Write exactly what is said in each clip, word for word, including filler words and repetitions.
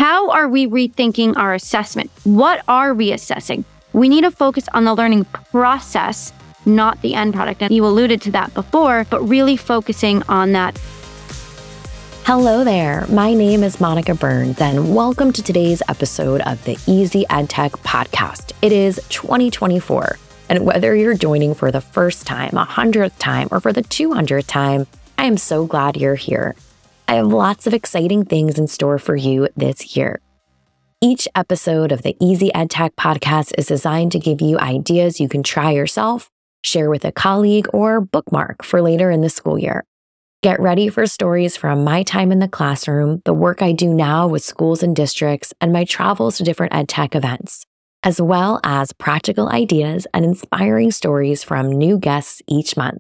how are we rethinking our assessment? What are we assessing? We need to focus on the learning process, not the end product. And you alluded to that before, but really focusing on that. Hello there. My name is Monica Burns, and welcome to today's episode of the Easy EdTech podcast. It is twenty twenty-four, and whether you're joining for the first time, a hundredth time, or for the two hundredth time, I am so glad you're here. I have lots of exciting things in store for you this year. Each episode of the Easy EdTech podcast is designed to give you ideas you can try yourself, share with a colleague, or bookmark for later in the school year. Get ready for stories from my time in the classroom, the work I do now with schools and districts, and my travels to different EdTech events, as well as practical ideas and inspiring stories from new guests each month.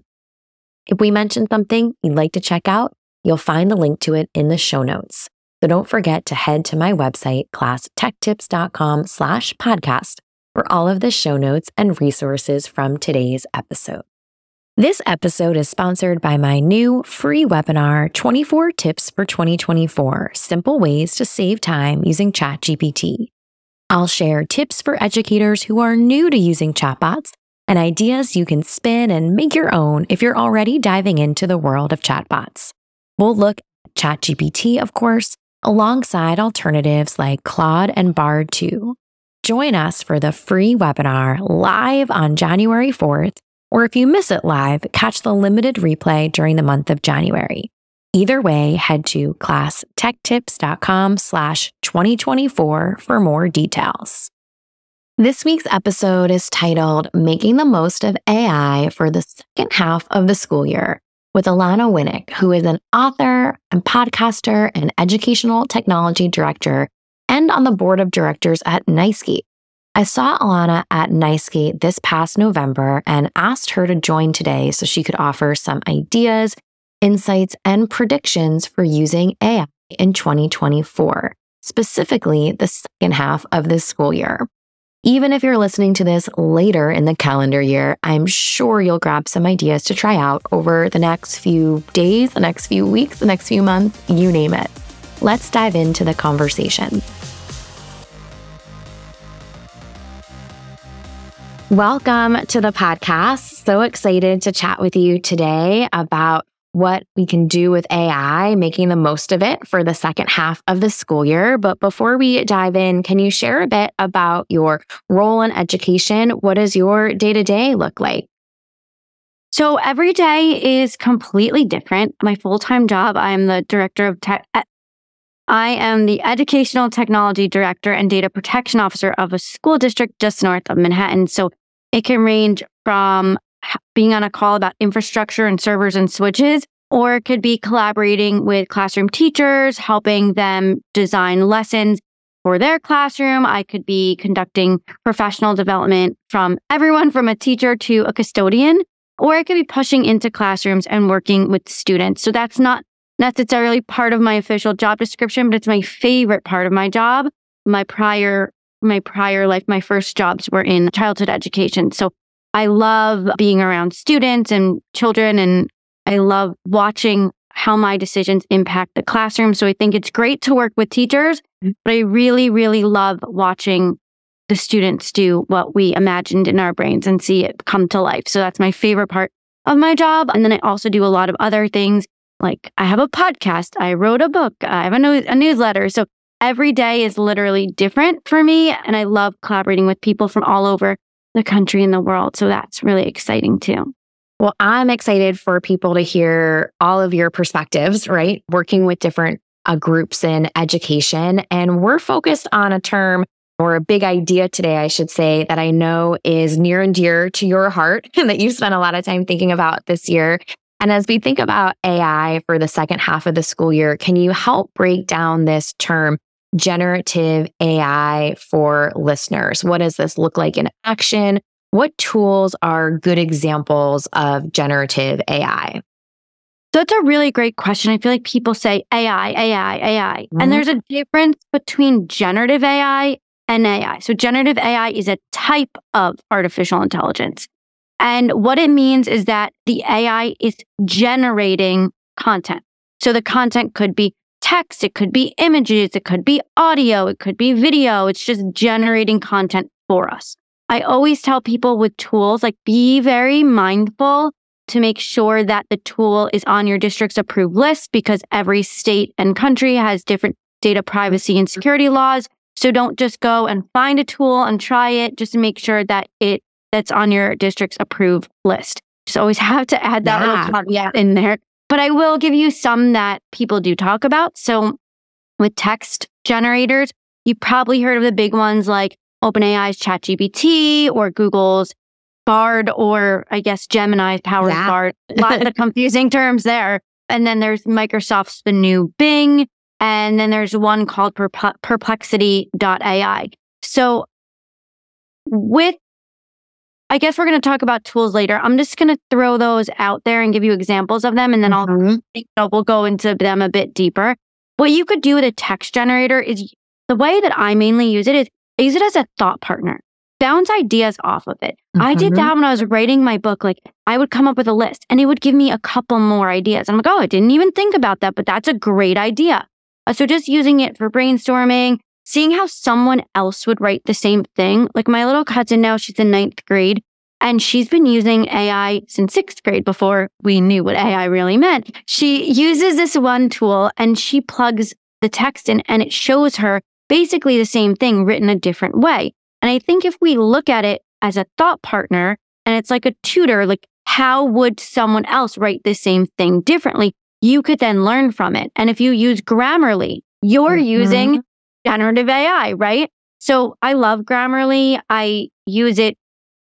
If we mention something you'd like to check out, you'll find the link to it in the show notes. So don't forget to head to my website, classtechtips.com slash podcast for all of the show notes and resources from today's episode. This episode is sponsored by my new free webinar, twenty-four Tips for twenty twenty-four, Simple Ways to Save Time Using ChatGPT. I'll share tips for educators who are new to using chatbots and ideas you can spin and make your own if you're already diving into the world of chatbots. We'll look at ChatGPT, of course, alongside alternatives like Claude and Bard two. Join us for the free webinar live on January fourth, or if you miss it live, catch the limited replay during the month of January. Either way, head to classtechtips.com slash 2024 for more details. This week's episode is titled Making the Most of A I for the Second Half of the School Year, with Alana Winnick, who is an author and podcaster and educational technology director and on the board of directors at NiceGate. I saw Alana at NiceGate this past November and asked her to join today so she could offer some ideas, insights, and predictions for using A I in twenty twenty-four, specifically the second half of this school year. Even if you're listening to this later in the calendar year, I'm sure you'll grab some ideas to try out over the next few days, the next few weeks, the next few months, you name it. Let's dive into the conversation. Welcome to the podcast. So excited to chat with you today about what we can do with A I, making the most of it for the second half of the school year. But before we dive in, can you share a bit about your role in education? What does your day-to-day look like? So every day is completely different. My full-time job, I am the director of tech. I am the educational technology director and data protection officer of a school district just north of Manhattan. So it can range from being on a call about infrastructure and servers and switches, or it could be collaborating with classroom teachers, helping them design lessons for their classroom. I could be conducting professional development from everyone from a teacher to a custodian, or I could be pushing into classrooms and working with students. So that's not necessarily part of my official job description, but it's my favorite part of my job. My prior, my prior life, my first jobs were in childhood education. So I love being around students and children, and I love watching how my decisions impact the classroom. So I think it's great to work with teachers, but I really, really love watching the students do what we imagined in our brains and see it come to life. So that's my favorite part of my job. And then I also do a lot of other things, like I have a podcast, I wrote a book, I have a, no- a newsletter. So every day is literally different for me. And I love collaborating with people from all over the country and the world. So that's really exciting too. Well, I'm excited for people to hear all of your perspectives, right? Working with different uh, groups in education. And we're focused on a term or a big idea today, I should say, that I know is near and dear to your heart and that you spent a lot of time thinking about this year. And as we think about A I for the second half of the school year, can you help break down this term, generative A I, for listeners? What does this look like in action? What tools are good examples of generative A I? That's a really great question. I feel like people say A I, A I, A I. Mm-hmm. And there's a difference between generative A I and A I. So generative A I is a type of artificial intelligence. And what it means is that the A I is generating content. So the content could be text, it could be images, it could be audio, it could be video. It's just generating content for us. I always tell people with tools, like, be very mindful to make sure that the tool is on your district's approved list, because every state and country has different data privacy and security laws. So don't just go and find a tool and try it. Just make sure that it that's on your district's approved list. Just always have to add that Yeah. little caveat in there. But I will give you some that people do talk about. So with text generators, you probably heard of the big ones like OpenAI's ChatGPT or Google's Bard, or I guess Gemini's Powers Yeah. Bard. Lots of confusing terms there. And then there's Microsoft's the new Bing. And then there's one called Perple- perplexity dot A I. So with, I guess we're going to talk about tools later. I'm just going to throw those out there and give you examples of them. And then I'll, Mhm. you know, we'll go into them a bit deeper. What you could do with a text generator is, the way that I mainly use it is I use it as a thought partner. Bounce ideas off of it. I did Mhm. that when I was writing my book. Like, I would come up with a list and it would give me a couple more ideas. I'm like, oh, I didn't even think about that, but that's a great idea. Uh, So just using it for brainstorming, seeing how someone else would write the same thing. Like my little cousin now, she's in ninth grade, and she's been using A I since sixth grade before we knew what A I really meant. She uses this one tool and she plugs the text in and it shows her basically the same thing written a different way. And I think if we look at it as a thought partner and it's like a tutor, like, how would someone else write the same thing differently? You could then learn from it. And if you use Grammarly, you're Mhm. using generative A I, right? So I love Grammarly. I use it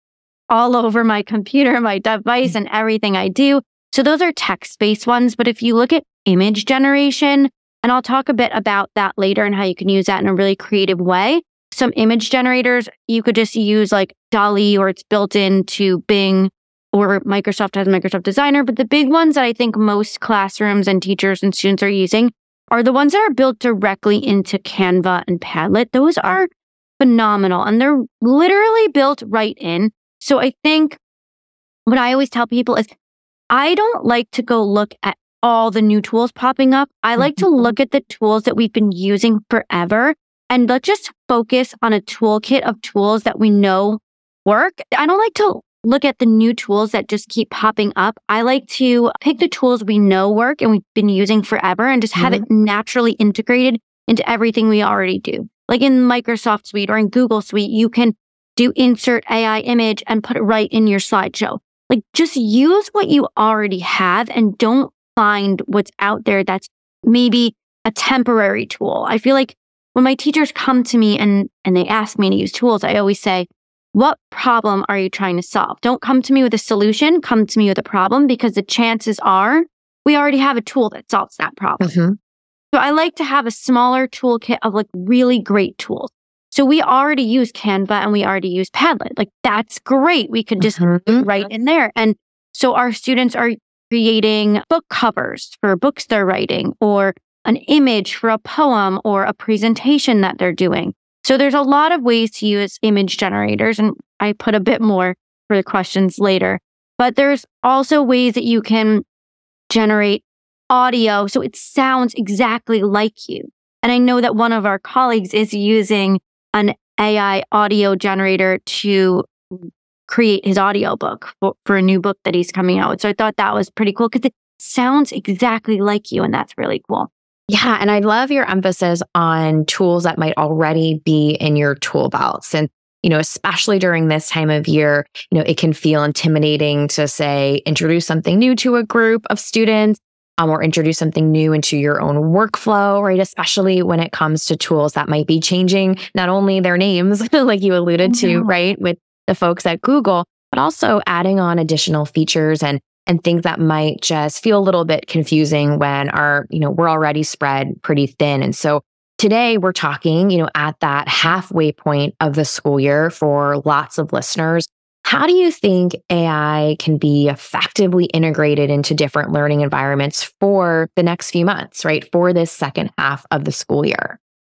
all over my computer, my device, and everything I do. So those are text-based ones. But if you look at image generation, and I'll talk a bit about that later and how you can use that in a really creative way. Some image generators, you could just use like DALL-E, or it's built into Bing, or Microsoft has Microsoft Designer. But the big ones that I think most classrooms and teachers and students are using are the ones that are built directly into Canva and Padlet. Those are phenomenal, and they're literally built right in. So I think what I always tell people is, I don't like to go look at all the new tools popping up. I like to look at the tools that we've been using forever, and let's just focus on a toolkit of tools that we know work. I don't like to look at the new tools that just keep popping up. I like to pick the tools we know work and we've been using forever and just have it naturally integrated into everything we already do. Like in Microsoft Suite or in Google Suite, you can do insert A I image and put it right in your slideshow. Like, just use what you already have and don't find what's out there that's maybe a temporary tool. I feel like when my teachers come to me and, and they ask me to use tools, I always say, what problem are you trying to solve? Don't come to me with a solution, come to me with a problem, because the chances are we already have a tool that solves that problem. Mhm. So I like to have a smaller toolkit of like really great tools. So we already use Canva and we already use Padlet. Like, that's great. We could just Mhm. put it right in there. And so our students are creating book covers for books they're writing, or an image for a poem or a presentation that they're doing. So there's a lot of ways to use image generators, and I put a bit more for the questions later. But there's also ways that you can generate audio so it sounds exactly like you. And I know that one of our colleagues is using an A I audio generator to create his audiobook for, for a new book that he's coming out with. So I thought that was pretty cool because it sounds exactly like you, and that's really cool. Yeah. And I love your emphasis on tools that might already be in your tool belts. And, you know, especially during this time of year, you know, it can feel intimidating to say, introduce something new to a group of students, um, or introduce something new into your own workflow, right? Especially when it comes to tools that might be changing not only their names, like you alluded to, right, with the folks at Google, but also adding on additional features and and things that might just feel a little bit confusing when our, you know, we're already spread pretty thin. And so today we're talking, you know, at that halfway point of the school year for lots of listeners. How do you think A I can be effectively integrated into different learning environments for the next few months, right? For this second half of the school year?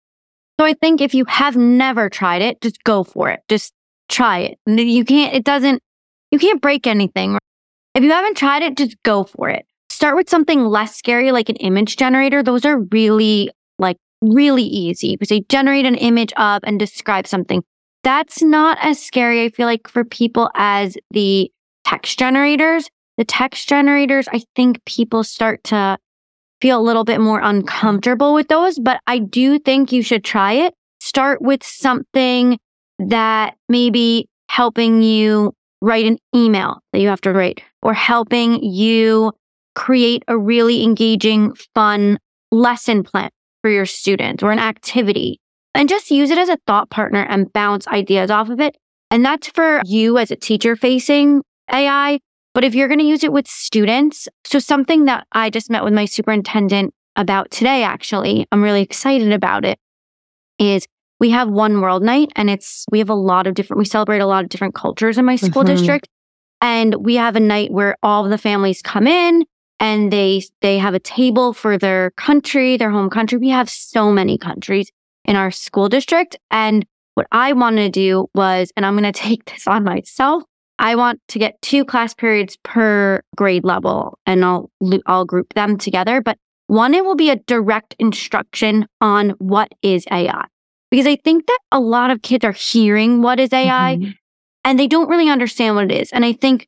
So I think if you have never tried it, just go for it. Just try it. You can't, it doesn't, you can't break anything. If you haven't tried it, just go for it. start with something less scary, like an image generator. Those are really, like, really easy because they generate an image of and describe something. That's not as scary, I feel like, for people as the text generators. The text generators, I think people start to feel a little bit more uncomfortable with those, but I do think you should try it. Start with something that maybe helping you write an email that you have to write, or helping you create a really engaging, fun lesson plan for your students or an activity, and just use it as a thought partner and bounce ideas off of it. And that's for you as a teacher facing A I. But if you're going to use it with students, so something that I just met with my superintendent about today, actually, I'm really excited about it, is we have One World Night, and it's, we have a lot of different, we celebrate a lot of different cultures in my school mm-hmm. district. And we have a night where all of the families come in and they, they have a table for their country, their home country. We have so many countries in our school district. And what I wanted to do was, and I'm going to take this on myself, I want to get two class periods per grade level, and I'll I'll group them together. But one, it will be a direct instruction on what is A I. Because I think that a lot of kids are hearing what is A I mm-hmm. and they don't really understand what it is. And I think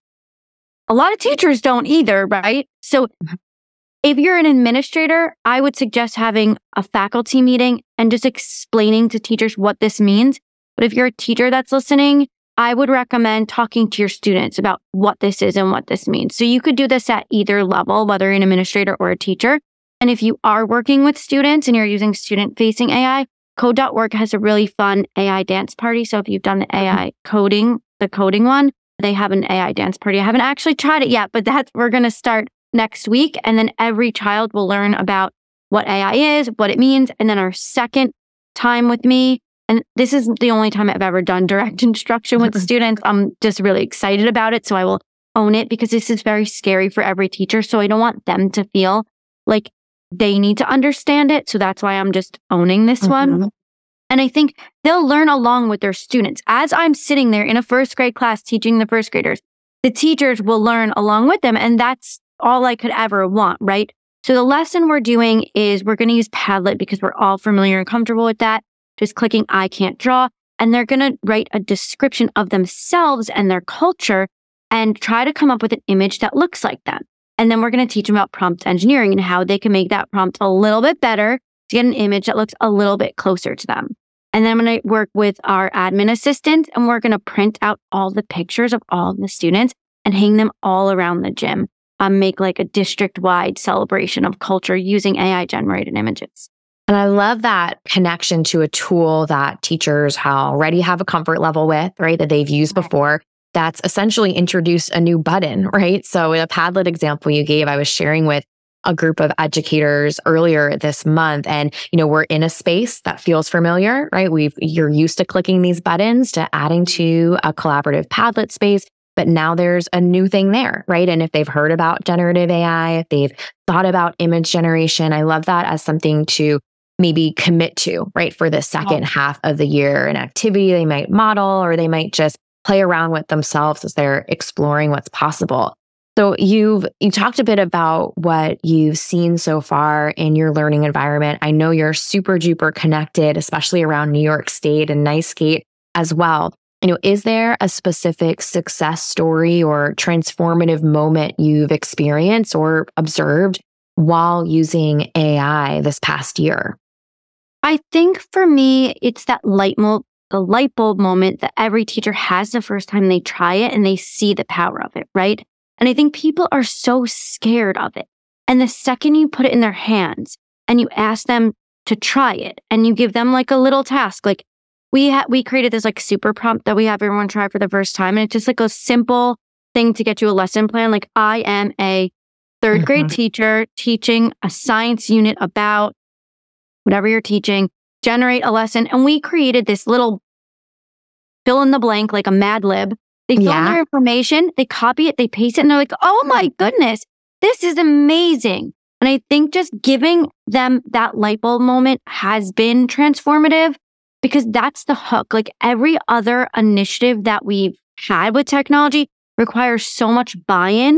a lot of teachers don't either, right? So mm-hmm. if you're an administrator, I would suggest having a faculty meeting and just explaining to teachers what this means. But if you're a teacher that's listening, I would recommend talking to your students about what this is and what this means. So you could do this at either level, whether you're an administrator or a teacher. And if you are working with students and you're using student-facing A I, Code dot org has a really fun A I dance party. So if you've done the A I coding, the coding one, they have an A I dance party. I haven't actually tried it yet, but that's, we're going to start next week. And then every child will learn about what A I is, what it means. And then our second time with me, and this is the only time I've ever done direct instruction with students. I'm just really excited about it. So I will own it because this is very scary for every teacher. So I don't want them to feel like they need to understand it. So that's why I'm just owning this mm-hmm. one. And I think they'll learn along with their students. As I'm sitting there in a first grade class teaching the first graders, the teachers will learn along with them. And that's all I could ever want, right? So the lesson we're doing is we're going to use Padlet because we're all familiar and comfortable with that. Just clicking I can't draw. And they're going to write a description of themselves and their culture and try to come up with an image that looks like them. And then we're going to teach them about prompt engineering and how they can make that prompt a little bit better to get an image that looks a little bit closer to them. And then I'm going to work with our admin assistant, and we're going to print out all the pictures of all of the students and hang them all around the gym. Um, make like a district-wide celebration of culture using A I-generated images. And I love that connection to a tool that teachers already have a comfort level with, right? That they've used before. That's essentially introduced a new button, right? So in a Padlet example you gave, I was sharing with a group of educators earlier this month, and you know, we're in a space that feels familiar, right? We've you're used to clicking these buttons to adding to a collaborative Padlet space, but now there's a new thing there, right? And if they've heard about generative A I, if they've thought about image generation, I love that as something to maybe commit to, right? For the second oh. half of the year, an activity they might model, or they might just play around with themselves as they're exploring what's possible. So you've you talked a bit about what you've seen so far in your learning environment. I know you're super duper connected, especially around New York State and NYSCATE as well. You know, is there a specific success story or transformative moment you've experienced or observed while using A I this past year? I think for me, it's that light bulb, the light bulb moment that every teacher has the first time they try it and they see the power of it, right? And I think people are so scared of it. And the second you put it in their hands and you ask them to try it and you give them like a little task, like we ha- we created this like super prompt that we have everyone try for the first time. And it's just like a simple thing to get you a lesson plan. Like I am a third mm-hmm. grade teacher teaching a science unit about whatever you're teaching, generate a lesson. And we created this little fill in the blank, like a Mad Lib. They fill yeah. in their information, they copy it, they paste it, and they're like, oh my goodness, this is amazing. And I think just giving them that light bulb moment has been transformative because that's the hook. Like every other initiative that we've had with technology requires so much buy-in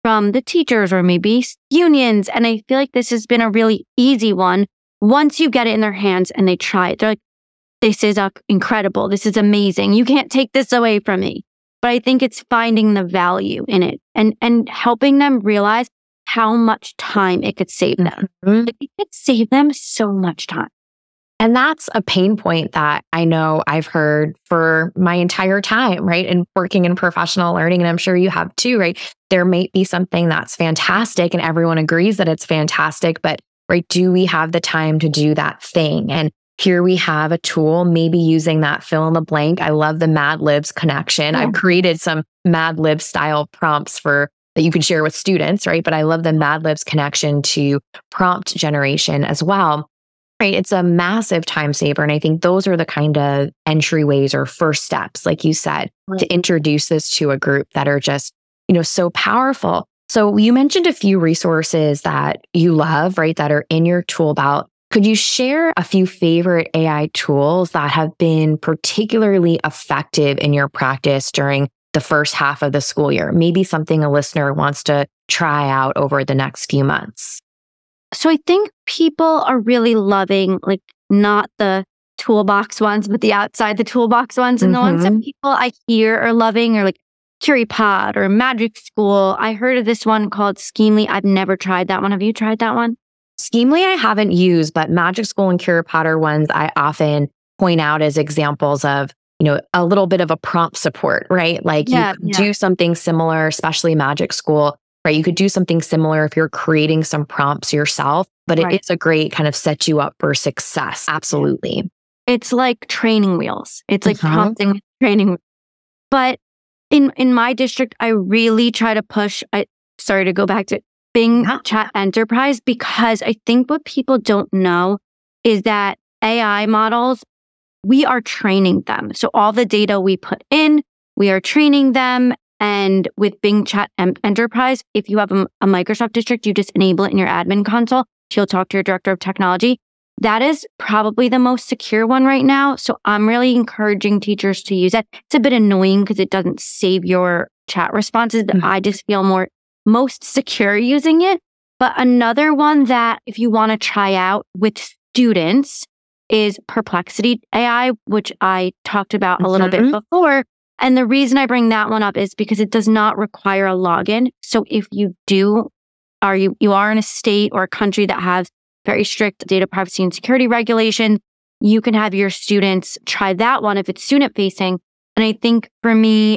from the teachers or maybe unions. And I feel like this has been a really easy one. Once you get it in their hands and they try it, they're like, this is uh, incredible. This is amazing. You can't take this away from me. But I think it's finding the value in it and, and helping them realize how much time it could save them. Mm-hmm. It could save them so much time. And that's a pain point that I know I've heard for my entire time, right? And working in professional learning, and I'm sure you have too, right? There may be something that's fantastic and everyone agrees that it's fantastic, but right, do we have the time to do that thing? And here we have a tool, maybe using that fill in the blank. I love the Mad Libs connection. Yeah. I've created some Mad Lib style prompts for that you can share with students, right? But I love the Mad Libs connection to prompt generation as well. Right. It's a massive time saver. And I think those are the kind of entryways or first steps, like you said, right, to introduce this to a group that are just, you know, so powerful. So you mentioned a few resources that you love, right, that are in your tool belt. Could you share a few favorite A I tools that have been particularly effective in your practice during the first half of the school year? Maybe something a listener wants to try out over the next few months. So I think people are really loving, like, not the toolbox ones, but the outside the toolbox ones. And mm-hmm. the ones that people I hear are loving are like CurryPod or Magic School. I heard of this one called Schemely. I've never tried that one. Have you tried that one? Schemely I haven't used, but Magic School and CurryPod are ones I often point out as examples of, you know, a little bit of a prompt support, right? Like yeah, you yeah. do something similar, especially Magic School. Right. You could do something similar if you're creating some prompts yourself, but right. it's a great kind of set you up for success. Absolutely. It's like training wheels. It's like uh-huh. prompting training. But in, in my district, I really try to push, I sorry to go back to Bing yeah. Chat Enterprise, because I think what people don't know is that A I models, we are training them. So all the data we put in, we are training them. And with Bing Chat Enterprise, if you have a, a Microsoft district, you just enable it in your admin console. She'll talk to your director of technology. That is probably the most secure one right now. So I'm really encouraging teachers to use it. It's a bit annoying because it doesn't save your chat responses, but mm-hmm. I just feel more most secure using it. But another one that if you want to try out with students is Perplexity A I, which I talked about mm-hmm. a little bit before. And the reason I bring that one up is because it does not require a login. So if you do, are you, you are in a state or a country that has very strict data privacy and security regulation, you can have your students try that one if it's student facing. And I think for me,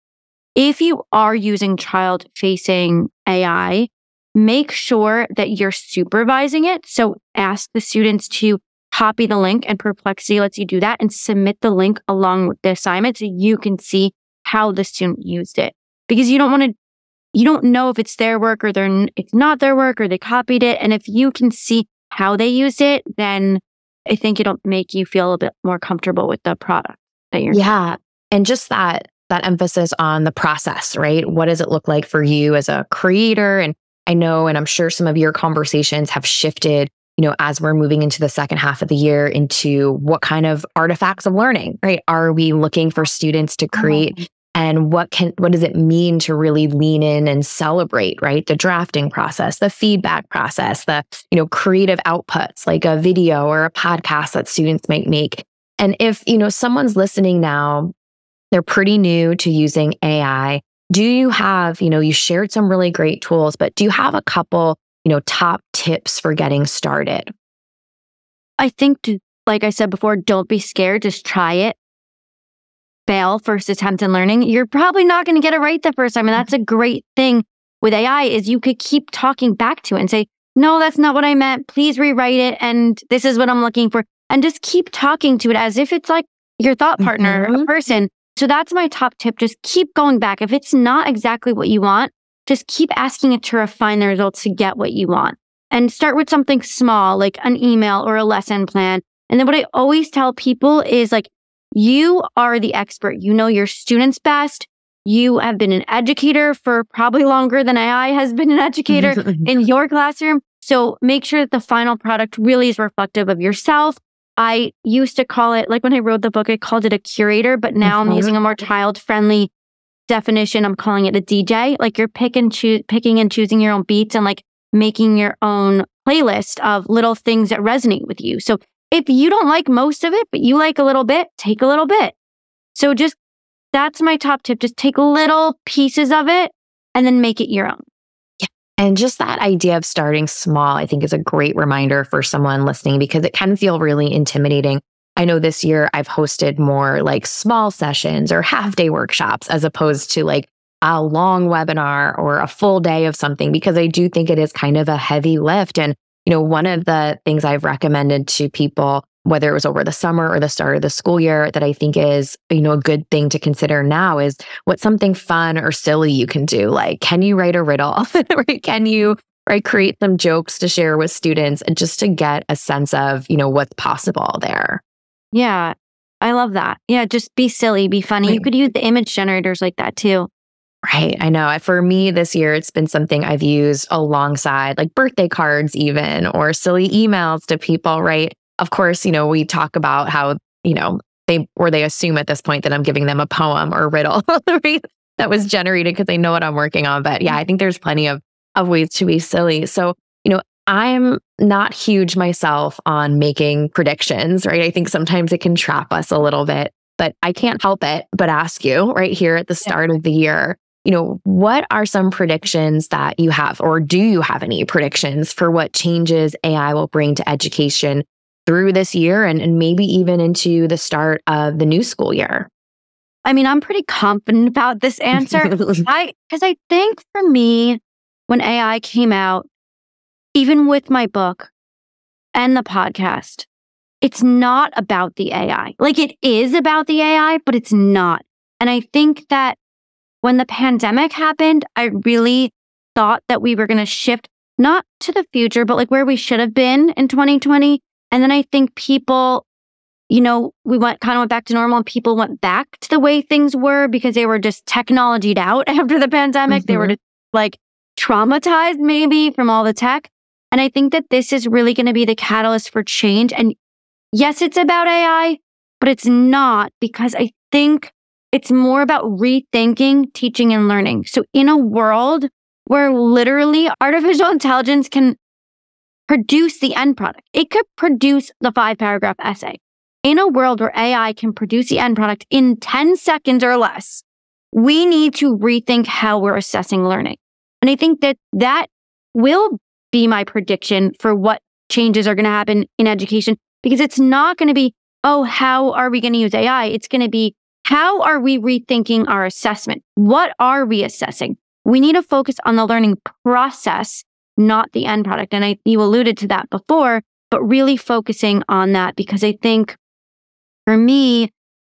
if you are using child facing A I, make sure that you're supervising it. So ask the students to copy the link, and Perplexity lets you do that and submit the link along with the assignment so you can see how the student used it. Because you don't want to, you don't know if it's their work or they're, it's not their work or they copied it. And if you can see how they used it, then I think it'll make you feel a bit more comfortable with the product that you're Yeah. And just that, that emphasis on the process, right? What does it look like for you as a creator? And I know, and I'm sure some of your conversations have shifted, you know, as we're moving into the second half of the year into what kind of artifacts of learning, right? Are we looking for students to create? Oh. And what can, what does it mean to really lean in and celebrate, right? The drafting process, the feedback process, the, you know, creative outputs like a video or a podcast that students might make. And if, you know, someone's listening now, they're pretty new to using A I. Do you have, you know, you shared some really great tools, but do you have a couple, you know, top tips for getting started? I think, to, like I said before, don't be scared. Just try it. Fail first attempt in learning. You're probably not going to get it right the first time. And that's a great thing with A I is you could keep talking back to it and say, no, that's not what I meant. Please rewrite it. And this is what I'm looking for. And just keep talking to it as if it's like your thought partner, mm-hmm. a person. So that's my top tip. Just keep going back. If it's not exactly what you want, just keep asking it to refine the results to get what you want. And start with something small, like an email or a lesson plan. And then what I always tell people is like, you are the expert. You know your students best. You have been an educator for probably longer than A I has been an educator in your classroom. So make sure that the final product really is reflective of yourself. I used to call it, like when I wrote the book, I called it a curator, but now mm-hmm. I'm using a more child-friendly definition, I'm calling it a D J. Like you're pick and choo- picking and choosing your own beats and like making your own playlist of little things that resonate with you. So if you don't like most of it, but you like a little bit, take a little bit. So just, that's my top tip. Just take little pieces of it and then make it your own. Yeah. And just that idea of starting small, I think is a great reminder for someone listening because it can feel really intimidating. I know this year I've hosted more like small sessions or half day workshops as opposed to like a long webinar or a full day of something, because I do think it is kind of a heavy lift. And, you know, one of the things I've recommended to people, whether it was over the summer or the start of the school year, that I think is, you know, a good thing to consider now is what's something fun or silly you can do. Like, can you write a riddle? Right? Can you right, create some jokes to share with students and just to get a sense of, you know, what's possible there. Yeah, I love that. Yeah, just be silly, be funny. Right. You could use the image generators like that too. Right. I know. For me this year, it's been something I've used alongside like birthday cards even, or silly emails to people, right? Of course, you know, we talk about how, you know, they, or they assume at this point that I'm giving them a poem or a riddle right? That was generated because they know what I'm working on. But yeah, I think there's plenty of, of ways to be silly. So, you know, I'm not huge myself on making predictions, right? I think sometimes it can trap us a little bit, but I can't help it but ask you right here at the start of the year, you know, what are some predictions that you have, or do you have any predictions for what changes A I will bring to education through this year and, and maybe even into the start of the new school year? I mean, I'm pretty confident about this answer. I because I think for me, when A I came out, even with my book and the podcast, it's not about the A I. Like it is about the A I, but it's not. And I think that when the pandemic happened, I really thought that we were going to shift not to the future, but like where we should have been in twenty twenty. And then I think people, you know, we went kind of went back to normal and people went back to the way things were because they were just technologied out after the pandemic. Mm-hmm. They were just like traumatized maybe from all the tech. And I think that this is really going to be the catalyst for change. And yes, it's about A I, but it's not, because I think it's more about rethinking teaching and learning. So in a world where literally artificial intelligence can produce the end product, it could produce the five paragraph essay. In a world where A I can produce the end product in ten seconds or less, we need to rethink how we're assessing learning. And I think that that will be my prediction for what changes are going to happen in education, because it's not going to be, oh, how are we going to use A I? It's going to be, how are we rethinking our assessment? What are we assessing? We need to focus on the learning process, not the end product. And I, you alluded to that before, but really focusing on that, because I think for me,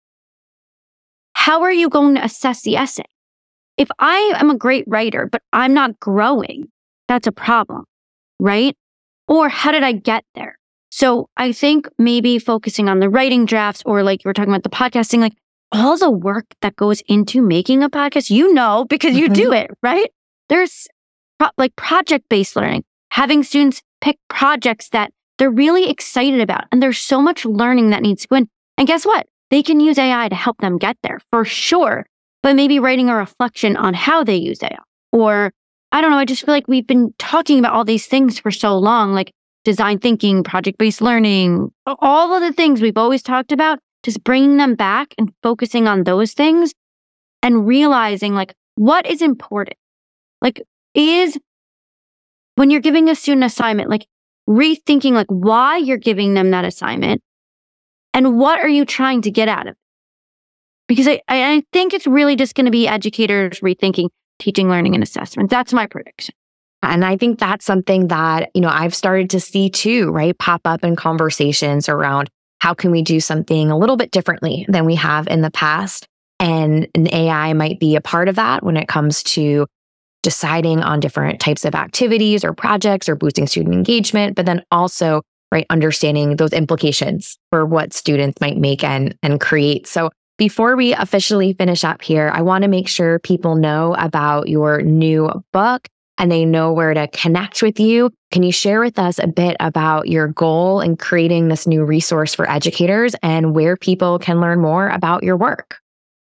how are you going to assess the essay? If I am a great writer, but I'm not growing, that's a problem, right? Or how did I get there? So I think maybe focusing on the writing drafts, or like you were talking about the podcasting, like all the work that goes into making a podcast, you know, because you mm-hmm. do it, right? There's pro- like project-based learning, having students pick projects that they're really excited about. And there's so much learning that needs to go in. And guess what? They can use A I to help them get there for sure, but maybe writing a reflection on how they use A I. Or I don't know, I just feel like we've been talking about all these things for so long, like design thinking, project-based learning, all of the things we've always talked about, just bringing them back and focusing on those things and realizing like what is important. Like is when you're giving a student assignment, like rethinking like why you're giving them that assignment and what are you trying to get out of it? Because I, I think it's really just going to be educators rethinking teaching, learning, and assessment. That's my prediction. And I think that's something that, you know, I've started to see too, right? Pop up in conversations around how can we do something a little bit differently than we have in the past? And an A I might be a part of that when it comes to deciding on different types of activities or projects or boosting student engagement, but then also, right, understanding those implications for what students might make and, and create. So before we officially finish up here, I want to make sure people know about your new book and they know where to connect with you. Can you share with us a bit about your goal in creating this new resource for educators and where people can learn more about your work?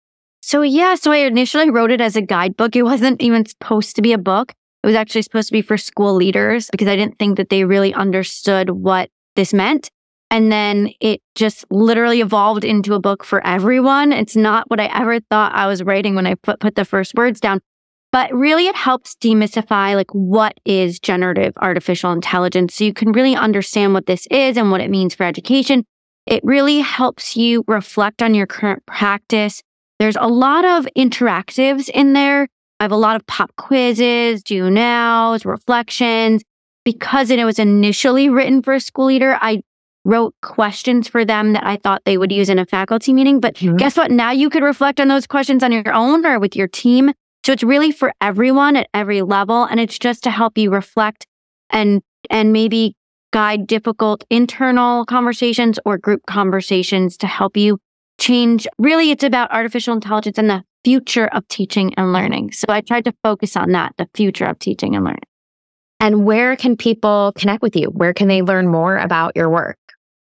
So yeah, so I initially wrote it as a guidebook. It wasn't even supposed to be a book. It was actually supposed to be for school leaders because I didn't think that they really understood what this meant. And then it just literally evolved into a book for everyone. It's not what I ever thought I was writing when I put, put the first words down. But really, it helps demystify like what is generative artificial intelligence. So you can really understand what this is and what it means for education. It really helps you reflect on your current practice. There's a lot of interactives in there. I have a lot of pop quizzes, do nows, reflections. Because it was initially written for a school leader, I wrote questions for them that I thought they would use in a faculty meeting. But mm-hmm. guess what? Now you could reflect on those questions on your own or with your team. So it's really for everyone at every level. And it's just to help you reflect and and maybe guide difficult internal conversations or group conversations to help you change. Really, it's about artificial intelligence and the future of teaching and learning. So I tried to focus on that, the future of teaching and learning. And where can people connect with you? Where can they learn more about your work?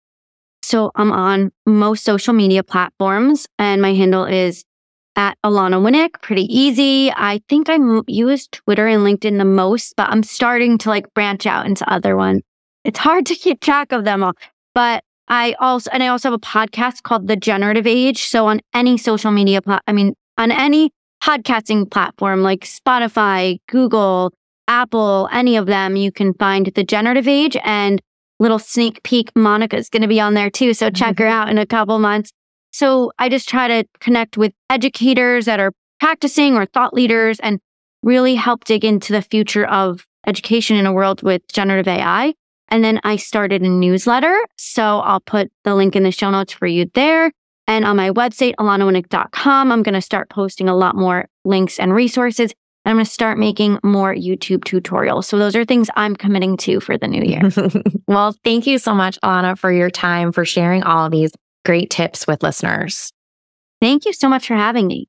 So I'm on most social media platforms and my handle is at Alana Winnick. Pretty easy. I think I use Twitter and LinkedIn the most, but I'm starting to like branch out into other ones. It's hard to keep track of them all, but I also, and I also have a podcast called The Generative Age. So on any social media, pla- I mean, on any podcasting platform like Spotify, Google, Apple, any of them, you can find The Generative Age. And little sneak peek, Monica is going to be on there too. So check her out in a couple months. So I just try to connect with educators that are practicing or thought leaders and really help dig into the future of education in a world with generative A I. And then I started a newsletter. So I'll put the link in the show notes for you there. And on my website, alana winnick dot com, I'm going to start posting a lot more links and resources. I'm going to start making more YouTube tutorials. So those are things I'm committing to for the new year. Well, thank you so much, Alana, for your time, for sharing all of these great tips with listeners. Thank you so much for having me.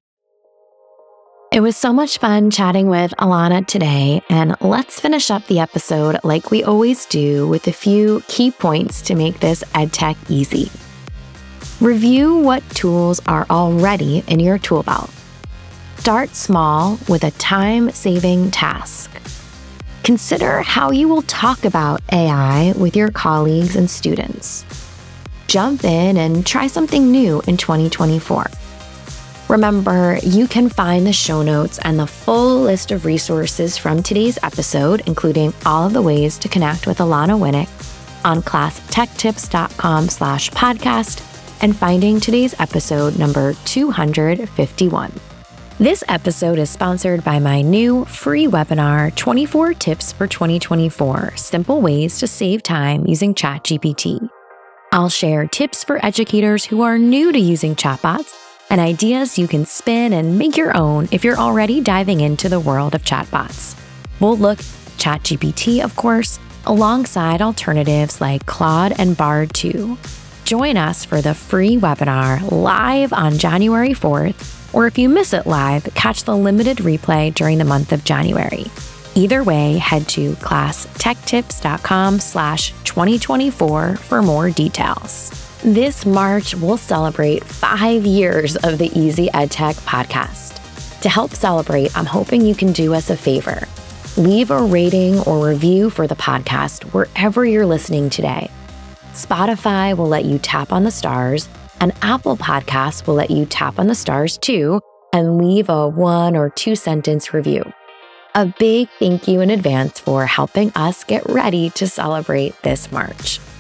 It was so much fun chatting with Alana today. And let's finish up the episode like we always do with a few key points to make this EdTech easy. Review what tools are already in your tool belt. Start small with a time-saving task. Consider how you will talk about A I with your colleagues and students. Jump in and try something new in twenty twenty-four. Remember, you can find the show notes and the full list of resources from today's episode, including all of the ways to connect with Alana Winnick, on classtechtips.com slash podcast and finding today's episode number two hundred fifty-one. This episode is sponsored by my new free webinar, twenty-four Tips for twenty twenty-four, Simple Ways to Save Time Using ChatGPT. I'll share tips for educators who are new to using chatbots and ideas you can spin and make your own if you're already diving into the world of chatbots. We'll look at ChatGPT, of course, alongside alternatives like Claude and Bard two. Join us for the free webinar live on January fourth, or if you miss it live, catch the limited replay during the month of January. Either way, head to classtechtips.com slash 2024 for more details. This March, we'll celebrate five years of the Easy EdTech podcast. To help celebrate, I'm hoping you can do us a favor. Leave a rating or review for the podcast wherever you're listening today. Spotify will let you tap on the stars, and Apple Podcasts will let you tap on the stars too and leave a one or two sentence review. A big thank you in advance for helping us get ready to celebrate this March.